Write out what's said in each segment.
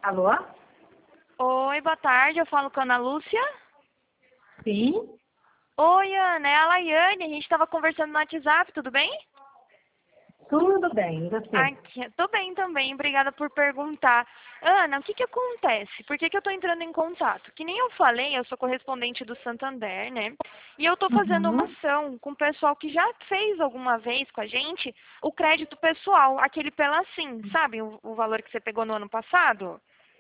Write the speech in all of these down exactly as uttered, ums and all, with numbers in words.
Alô? Oi, boa tarde, eu falo com a Ana Lúcia. Sim? Oi, Ana, é a Laiane, a gente estava conversando no WhatsApp, tudo bem? Tudo bem, e você? Aqui, tô bem também, obrigada por perguntar. Ana, o que que acontece? Por que que eu tô entrando em contato? Que nem eu falei, eu sou correspondente do Santander, né? E eu tô fazendo uma Uhum. ação com o pessoal que já fez alguma vez com a gente o crédito pessoal, aquele pela Sim, sabe? O, o valor que você pegou no ano passado?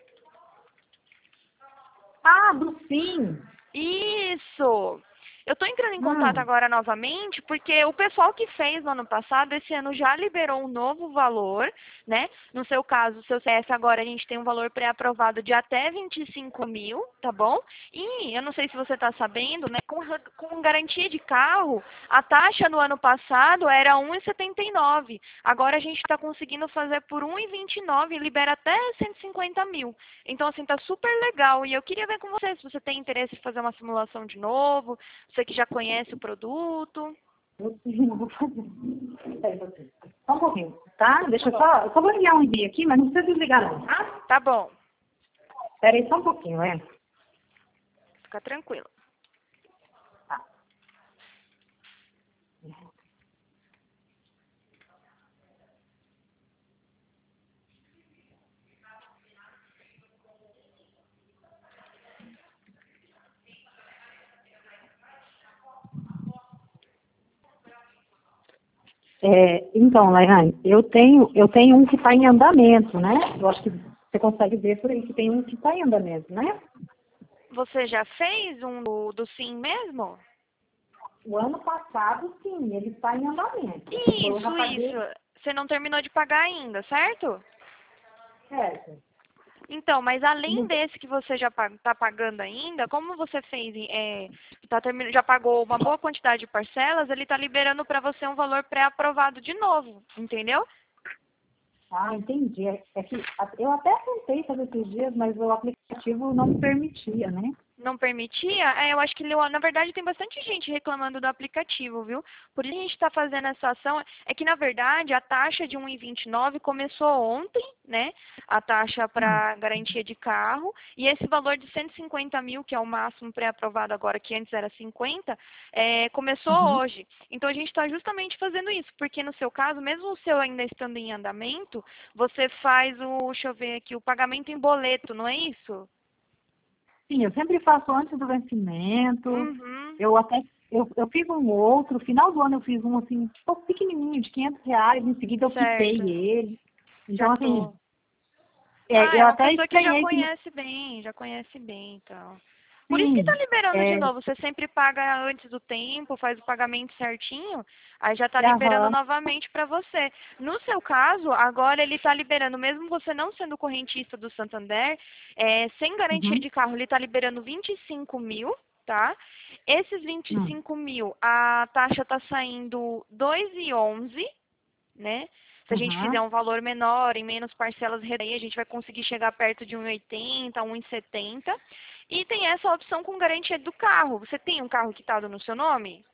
Ah, do sim. Isso! Eu estou entrando em contato Hum. agora novamente porque o pessoal que fez no ano passado, esse ano já liberou um novo valor, né? No seu caso, o seu C S agora a gente tem um valor pré-aprovado de até vinte e cinco mil, tá bom? E eu não sei se você está sabendo, né? Com, com garantia de carro, a taxa no ano passado era um vírgula setenta e nove. Agora a gente está conseguindo fazer por um vírgula vinte e nove e libera até cento e cinquenta mil. Então, assim, tá super legal. E eu queria ver com você se você tem interesse em fazer uma simulação de novo, você que já conhece o produto. Eu não vou fazer. Peraí, você. Só um pouquinho, tá? Deixa eu só... Eu só vou enviar um envio aqui, mas não precisa desligar não, tá? Tá bom, Peraí só um pouquinho, é. fica tranquilo. Tá. É, então, Laiane, eu tenho, eu tenho um que está em andamento, né? Eu acho que você consegue ver por aí que tem um que está em andamento, né? Você já fez um do, do Sim mesmo? O ano passado, sim, ele está em andamento. Eu já Isso, paguei isso. Você não terminou de pagar ainda, certo? certo. Então, mas além No- desse que você já está pagando ainda, como você fez, é, tá termi- já pagou uma boa quantidade de parcelas, ele está liberando para você um valor pré-aprovado de novo, entendeu? Ah, entendi. É, é que a- eu até tentei fazer esses dias, mas o aplicativo não me permitia, né? Não permitia, é, eu acho que ele- na verdade tem bastante gente reclamando do aplicativo, viu? Por isso que a gente está fazendo essa ação. É que na verdade a taxa de um vírgula vinte e nove começou ontem, né? A taxa Hum. para garantia de carro. E esse valor de cento e cinquenta mil, que é o máximo pré-aprovado agora, que antes era cinquenta, é, começou Uhum. hoje. Então a gente está justamente fazendo isso, porque no seu caso, mesmo o seu ainda estando em andamento, você faz o, deixa eu ver aqui, o pagamento em boleto, não é isso? Sim, eu sempre faço antes do vencimento. Uhum. Eu até eu, eu fiz um outro, final do ano eu fiz um assim, tipo, pequenininho, de quinhentos reais, em seguida eu quitei Certo. ele. Já Então, assim, tô. é, Ah, eu é uma até pessoa que já estranhei que, conhece bem, já conhece bem, então. Por isso que tá sim, liberando de é, novo. Você sempre paga antes do tempo, faz o pagamento certinho, aí já tá liberando aham, novamente para você. No seu caso, agora ele tá liberando, mesmo você não sendo correntista do Santander, é, sem garantia uhum, de carro, ele tá liberando vinte e cinco mil, tá? Esses vinte e hum, cinco mil, a taxa tá saindo dois e onze, né? Se a gente fizer aham. um valor menor, em menos parcelas, aí a gente vai conseguir chegar perto de um e oitenta, um e setenta. E tem essa opção com garantia do carro. Você tem um carro quitado no seu nome?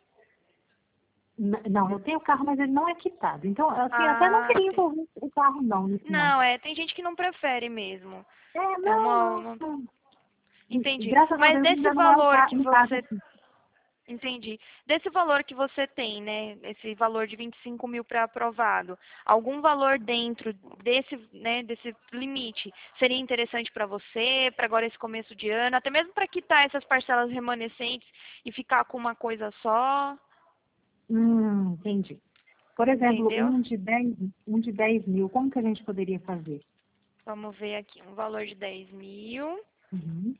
N- Não, eu tenho carro, mas ele não é quitado. Então, assim, eu até não Ah, queria tem. envolver o carro não, nisso não. Não, é, tem gente que não prefere mesmo. É, É não, uma, não, uma- não. E, Entendi. graças a Mas Deus desse ainda não é o valor ca- que um caso você assim. Entendi. Desse valor que você tem, né, esse valor de vinte e cinco mil para aprovado, algum valor dentro desse, né, desse limite seria interessante para você, para agora esse começo de ano, até mesmo para quitar essas parcelas remanescentes e ficar com uma coisa só, Hum, entendi. Por exemplo, entendeu? um de dez, um de dez mil, como que a gente poderia fazer? Vamos ver aqui, um valor de dez mil. Uhum.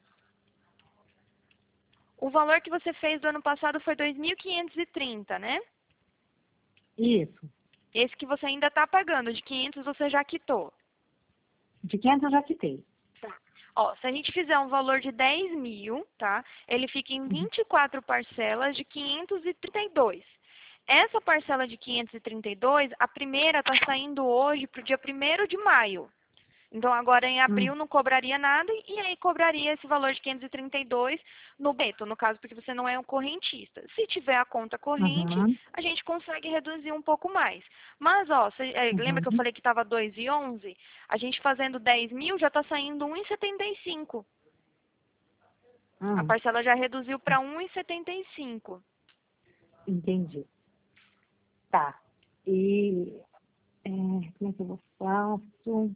O valor que você fez do ano passado foi dois mil quinhentos e trinta, né? Isso. Esse que você ainda está pagando, de quinhentos você já quitou. De quinhentos eu já quitei. Tá. Ó, se a gente fizer um valor de dez mil, tá? Ele fica em Uhum. vinte e quatro parcelas de quinhentos e trinta e dois. Essa parcela de quinhentos e trinta e dois, a primeira está saindo hoje para o dia primeiro de maio. Então, agora em Hum. abril não cobraria nada e aí cobraria esse valor de quinhentos e trinta e dois no boleto, no caso, porque você não é um correntista. Se tiver a conta corrente, Uhum. a gente consegue reduzir um pouco mais. Mas, ó, cê, é, lembra que eu Uhum. falei que estava dois e onze? A gente fazendo dez mil já está saindo um e setenta e cinco. A Hum. parcela já reduziu para um e setenta e cinco. Entendi. Tá. E é, como é que eu faço?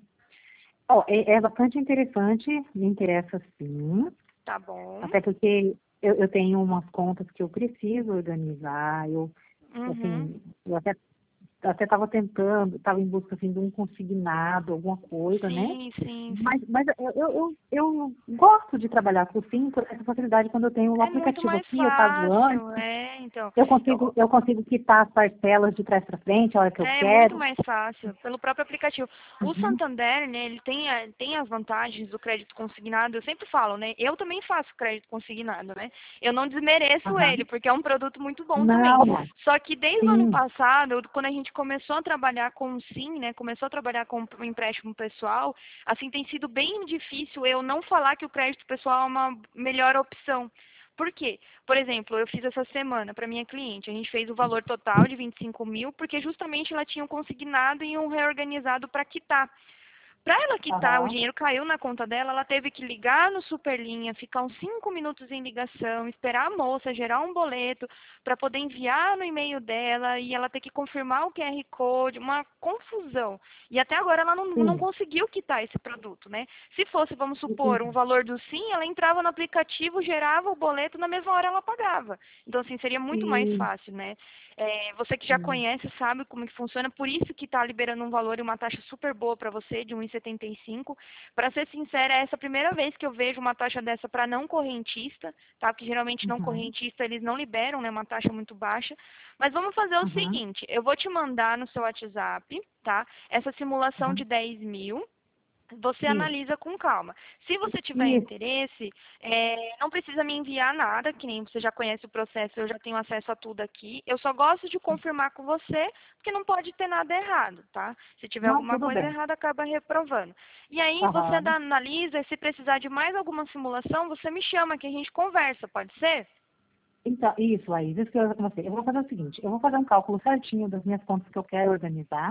Ó, é, é bastante interessante, me interessa sim, Tá bom. até porque eu, eu tenho umas contas que eu preciso organizar, eu, Uhum. assim, eu até até estava tentando, estava em busca assim, de um consignado, alguma coisa, né? Sim, sim, sim. Mas, mas eu, eu, eu, eu gosto de trabalhar com sim, por essa facilidade quando eu tenho o É muito aplicativo mais aqui, eu pago antes, fácil, é, então. eu consigo, Eu, eu consigo quitar as parcelas de trás para frente a hora que eu É muito quero. mais fácil, pelo próprio aplicativo. O Uhum, Santander, né, ele tem, a- tem as vantagens do crédito consignado, eu sempre falo, né, eu também faço crédito consignado, né, eu não desmereço aham. ele, porque é um produto muito bom também. Não, não. Só que desde o ano Sim. passado, quando a gente começou a trabalhar com o Sim, né, começou a trabalhar com o empréstimo pessoal, assim, tem sido bem difícil eu não falar que o crédito pessoal é uma melhor opção. Por quê? Por exemplo, eu fiz essa semana para minha cliente, a gente fez o valor total de vinte e cinco mil, porque justamente ela tinha um consignado e um reorganizado para quitar. Para ela quitar, o Aham. dinheiro caiu na conta dela, ela teve que ligar no Superlinha, ficar uns cinco minutos em ligação, esperar a moça gerar um boleto para poder enviar no e-mail dela e ela ter que confirmar o Q R Code, uma confusão. E até agora ela não, não Sim, conseguiu quitar esse produto, né? Se fosse, vamos supor, um entendi. valor do Sim, ela entrava no aplicativo, gerava o boleto, na mesma hora ela pagava. Então, assim, seria muito mais Sim, fácil, né? É, você que já sim. conhece sabe como que funciona, por isso que está liberando um valor e uma taxa super boa para você, de um e setenta e cinco. Para ser sincera, é essa a primeira vez que eu vejo uma taxa dessa para não correntista, tá? Porque geralmente não Uhum, correntista eles não liberam, né? Uma taxa muito baixa. Mas vamos fazer o uhum, seguinte, eu vou te mandar no seu WhatsApp, tá? Essa simulação de uhum. dez mil. Você Isso. analisa com calma. Se você tiver Isso. interesse, é, não precisa me enviar nada, que nem você já conhece o processo, eu já tenho acesso a tudo aqui. Eu só gosto de confirmar com você, porque não pode ter nada errado, tá? Se tiver Não, alguma tudo coisa bem. errada, acaba reprovando. E aí você Aham. dá- analisa, e se precisar de mais alguma simulação, você me chama, que a gente conversa, pode ser? Então, isso, Laís, isso que eu com você. Eu vou fazer o seguinte, eu vou fazer um cálculo certinho das minhas contas que eu quero organizar,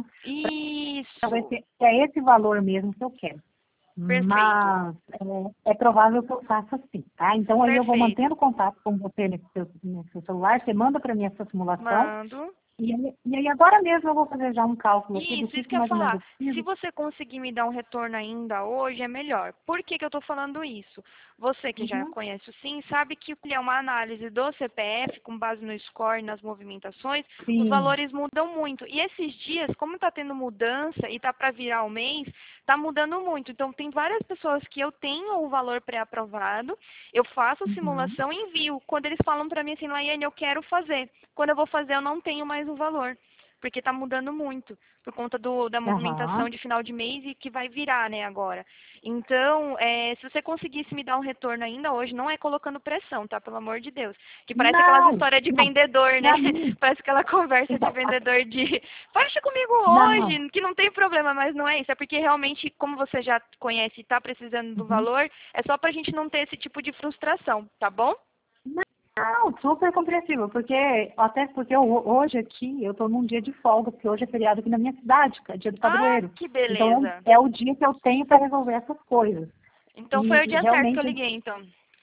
para ver Isso, se é esse valor mesmo que eu quero. perfeito, Mas é, é provável que eu faça assim, tá? Então aí eu vou perfeito. mantendo contato com você nesse seu, nesse seu celular, você manda para mim essa simulação, Mando. e aí, e aí agora mesmo eu vou fazer já um cálculo aqui do Isso, que, isso que que eu ia mais ou menos falar. eu Se preciso. você conseguir me dar um retorno ainda hoje, é melhor. Por que, que eu estou falando isso? Você que já Uhum. conhece o Sim, sabe que é uma análise do C P F, com base no score e nas movimentações, os Sim. valores mudam muito. E esses dias, como está tendo mudança e está para virar o mês, está mudando muito. Então, tem várias pessoas que eu tenho o valor pré-aprovado, eu faço a Uhum. simulação e envio. Quando eles falam para mim assim, Laiane, eu quero fazer. Quando eu vou fazer, eu não tenho mais o valor, porque está mudando muito por conta do, da movimentação Aham. de final de mês e que vai virar, né, agora. Então, é, se você conseguisse me dar um retorno ainda hoje, não é colocando pressão, tá? Pelo amor de Deus. Que parece aquelas Não, histórias de não. vendedor, né? Pra mim, Parece aquela conversa de então, a- vendedor de fecha comigo não. hoje, que não tem problema, mas não é isso. É porque realmente, como você já conhece e está precisando do Uhum. valor, é só pra gente não ter esse tipo de frustração, tá bom? Não, super compreensível, porque até porque eu, hoje aqui eu estou num dia de folga, porque hoje é feriado aqui na minha cidade, que é dia do Ah, padroeiro. que Então beleza. é, é o dia que eu tenho para resolver essas coisas. Então E, foi o e dia certo que eu realmente liguei, então.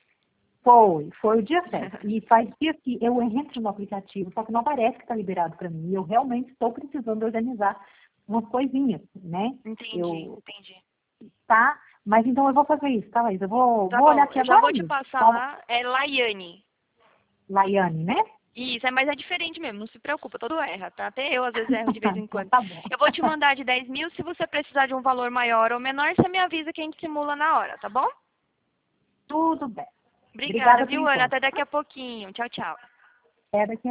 foi, foi o dia certo. E faz dias que eu entro no aplicativo, só que não parece que está liberado para mim. Eu realmente estou precisando organizar umas coisinhas, né? Entendi, Eu, entendi. tá? Mas então eu vou fazer isso, tá, Laís? Eu vou, Tá vou olhar bom, aqui eu já agora vou te mesmo. passar Qual, lá. É Laiane. Laiane, né? Isso, é, mas é diferente mesmo, não se preocupa, todo erra, tá? Até eu às vezes erro de vez em Então quando. tá bom. Eu vou te mandar de dez mil, se você precisar de um valor maior ou menor, você me avisa que a gente simula na hora, tá bom? Tudo bem. Obrigada, Obrigada pelo viu, Ana? encontro. Até daqui a pouquinho. Tchau, tchau. Até daqui a